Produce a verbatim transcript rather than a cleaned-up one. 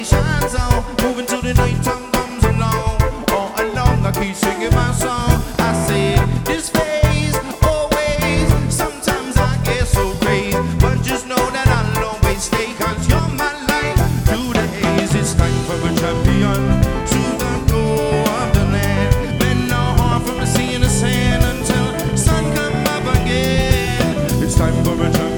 Shines on, moving to the night time comes along. All along I keep singing my song. I say this phase always. Sometimes I get so crazy, but just know that I'll always stay. Cause you're my light through the haze. It's time for a champion to the go of the land. Bend no heart from the sea and the sand until sun come up again. It's time for a champion.